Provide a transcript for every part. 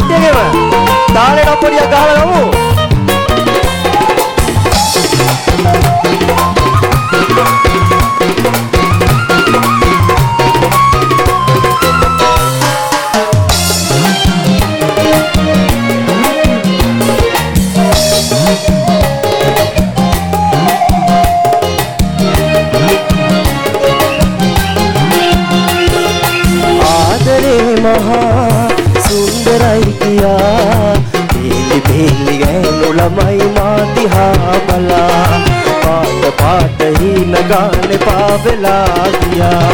කට්ටියගේම තාලේ නප්පොඩියක් ගහලා ගමු. ළමයි මාතිහා බලා පාට පාට හින ගානේ පාවෙලා ගියා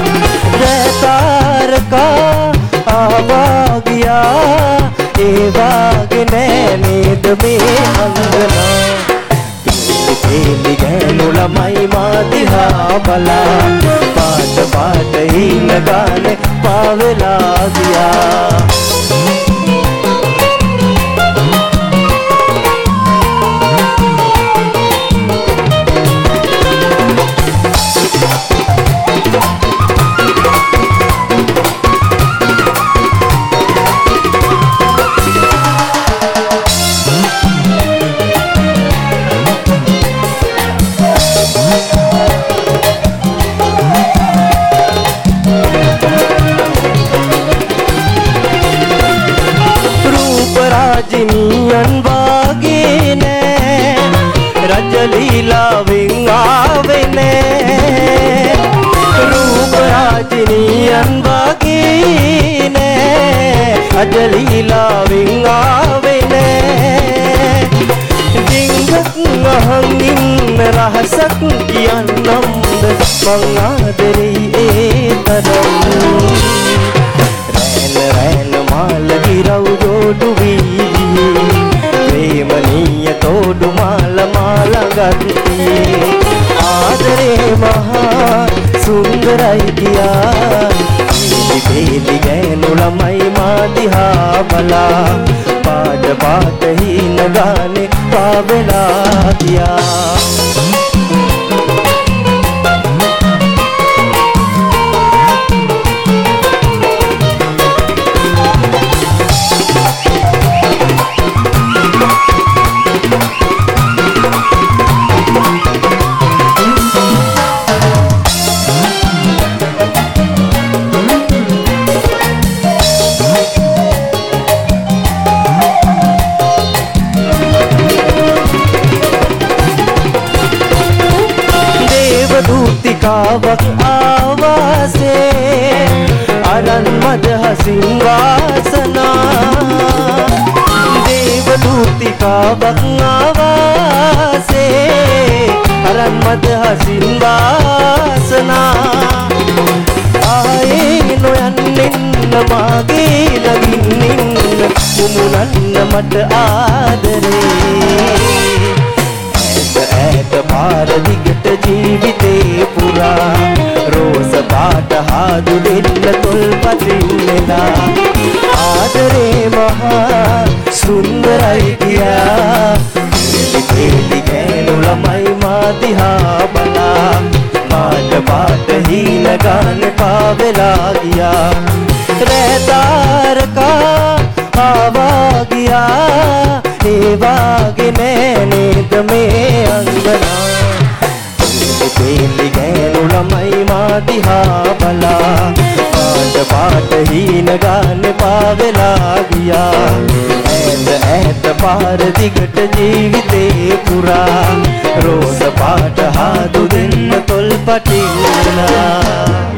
රැතාරකා ආවා ගියා ඒ වාගේ නෑ නේද මේ අංගනා පිලි ගෑනු ළමයි මාතිහා බලා පාට පාට හින ගානේ පාවෙලා ගියා රජනියන් වාගේ නෑ රජලීලාවෙන් ආවේ නෑ රූප රජනියන් වාගේ නෑ රජලීලාවෙන් ආවේ නෑ ඩිංගක් අහංගින් රහසක් කියන්නම්ද මං ආදරෙයි ඒ තරම් රැන මාල ගිරව් ජෝඩු प्रेमनीय तोडु माल माल गत्तिये आदरे महा सुंदरයි किया बेली गैनु ළමයි මාදිහා බලා පාට පාට හින ගානේ පාවෙලා ගියා दूतिकावक आवासे अरन मद हसीन वासना देव दूतिकावक आवासे अरन मद हसीन वासना आए नोयन्निन्न मागे नगिन्निन्न मुमुनन्न मद आदरे ऐत पार दिगट जीविते पुरा रोज पाट हादु දෙන්න තොල්පතින්නෙලා ආදරේ මහා සුන්දරයි කියා පිලි ගෑනු ළමයි මාදිහා බලා පාට පාට හින ගානේ පාවෙලා ගියා රැතාරකා ආවා ගියා ඒ වාගේ නෑ නේද මේ අංගනා පිලි ගෑනු ළමයි මාදිහා බලා පාට පාට හින ගානේ පාවෙලා ගියා ඈත පාර දිගට ජීවිතේ පුරා රෝස පාට හාදු දෙන්න තොල්පටින්නා